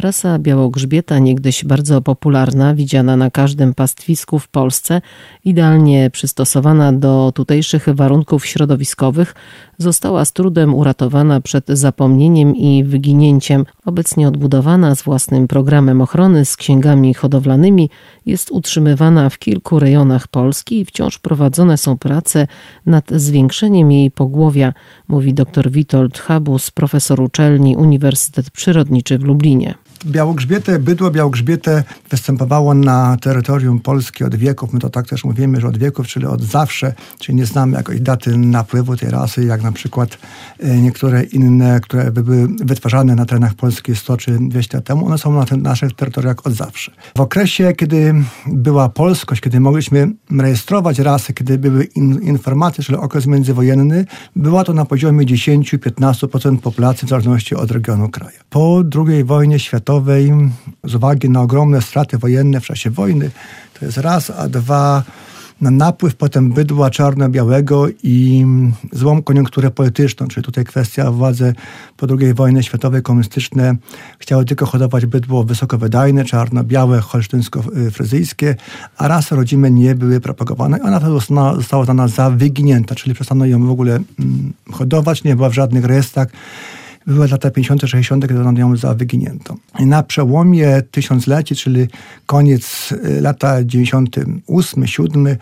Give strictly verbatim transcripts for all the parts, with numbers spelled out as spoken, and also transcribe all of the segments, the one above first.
Rasa białogrzbieta, niegdyś bardzo popularna, widziana na każdym pastwisku w Polsce, idealnie przystosowana do tutejszych warunków środowiskowych, została z trudem uratowana przed zapomnieniem i wyginięciem. Obecnie odbudowana z własnym programem ochrony, z księgami hodowlanymi, jest utrzymywana w kilku rejonach Polski i wciąż prowadzone są prace nad zwiększeniem jej pogłowia, mówi dr Witold Habus, profesor uczelni Uniwersytet Przyrodniczy w Lublinie. Białogrzbiete, bydło białogrzbiete występowało na terytorium Polski od wieków. My to tak też mówimy, że od wieków, czyli od zawsze, czyli nie znamy jakiejś daty napływu tej rasy, jak na przykład niektóre inne, które były wytwarzane na terenach Polski sto czy dwieście lat temu. One są na tych naszych terytoriach od zawsze. W okresie, kiedy była polskość, kiedy mogliśmy rejestrować rasy, kiedy były in, informacje, czyli okres międzywojenny, była to na poziomie dziesięć do piętnastu procent populacji w zależności od regionu kraju. Po drugiej wojnie światowej, z uwagi na ogromne straty wojenne w czasie wojny, to jest raz, a dwa, na napływ potem bydła czarno-białego i złą koniunkturę polityczną, czyli tutaj kwestia władzy po drugiej wojnie światowej komunistyczne chciały tylko hodować bydło wysokowydajne, czarno-białe, holsztyńsko-fryzyjskie, a rasy rodzime nie były propagowane. Ona została, została uznana za wyginięta, czyli przestano ją w ogóle hodować, nie była w żadnych rejestrach. Były lata pięćdziesiąte, sześćdziesiąte, kiedy uznano ją za wyginiętą. I na przełomie tysiącleci, czyli koniec lata dziewięćdziesiąty ósmy, siódmy,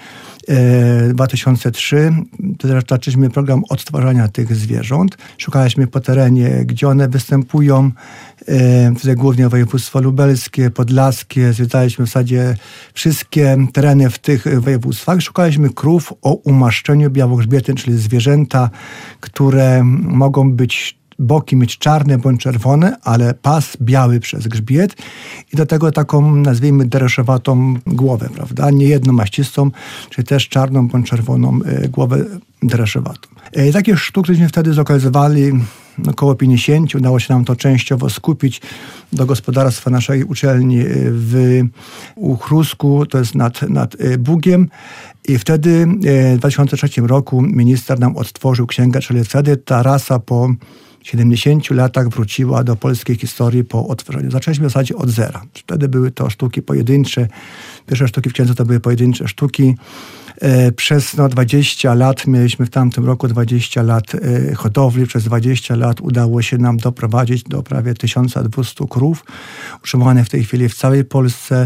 dwa tysiące trzeci, zaczęliśmy program odtwarzania tych zwierząt. Szukaliśmy po terenie, gdzie one występują. Tutaj głównie województwo lubelskie, podlaskie. Zwiedzaliśmy w zasadzie wszystkie tereny w tych województwach. Szukaliśmy krów o umaszczeniu białogrzbietym, czyli zwierzęta, które mogą być boki mieć czarne bądź czerwone, ale pas biały przez grzbiet i do tego taką, nazwijmy, dereszowatą głowę, prawda? Nie jednomaścistą, czyli też czarną bądź czerwoną głowę dereszowatą. I takie sztuk, któreśmy wtedy zlokalizowali około pięćdziesiąt. Udało się nam to częściowo skupić do gospodarstwa naszej uczelni w Uchrusku, to jest nad, nad Bugiem. I wtedy w dwa tysiące trzecim roku minister nam odtworzył księgę, czyli wtedy ta rasa po siedemdziesięciu latach wróciła do polskiej historii po odtworzeniu. Zaczęliśmy w zasadzie od zera. Wtedy były to sztuki pojedyncze. Pierwsze sztuki w księdze to były pojedyncze sztuki. Przez no, dwadzieścia lat, mieliśmy w tamtym roku dwadzieścia lat hodowli, przez dwadzieścia lat udało się nam doprowadzić do prawie tysiąc dwieście krów, utrzymywanych w tej chwili w całej Polsce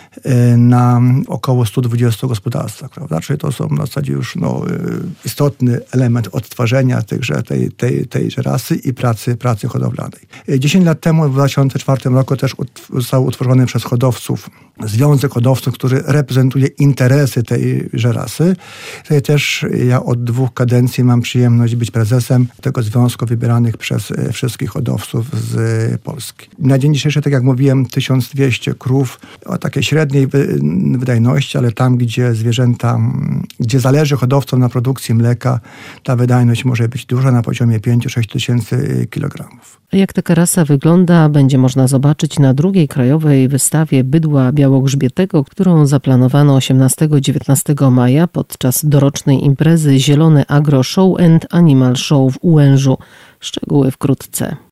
na około stu dwudziestu gospodarstwach, prawda? Czyli to są w zasadzie już no, istotny element odtworzenia tychże, tej, tej, tejże rasy i pracy, pracy hodowlanej. dziesięć lat temu, w dwa tysiące czwartym roku też został utworzony przez hodowców Związek Hodowców, który reprezentuje interesy tejże rasy. Tutaj też ja od dwóch kadencji mam przyjemność być prezesem tego związku wybieranych przez wszystkich hodowców z Polski. Na dzień dzisiejszy, tak jak mówiłem, tysiąc dwieście krów o takiej średniej wydajności, ale tam, gdzie zwierzęta, gdzie zależy hodowcom na produkcji mleka, ta wydajność może być duża, na poziomie pięć do sześciu tysięcy kilogramów. Jak taka rasa wygląda, będzie można zobaczyć na drugiej krajowej wystawie bydła białogrzbietego, którą zaplanowano osiemnastego do dziewiętnastego maja podczas dorocznej imprezy Zielone Agro Show and Animal Show w Ułężu. Szczegóły wkrótce.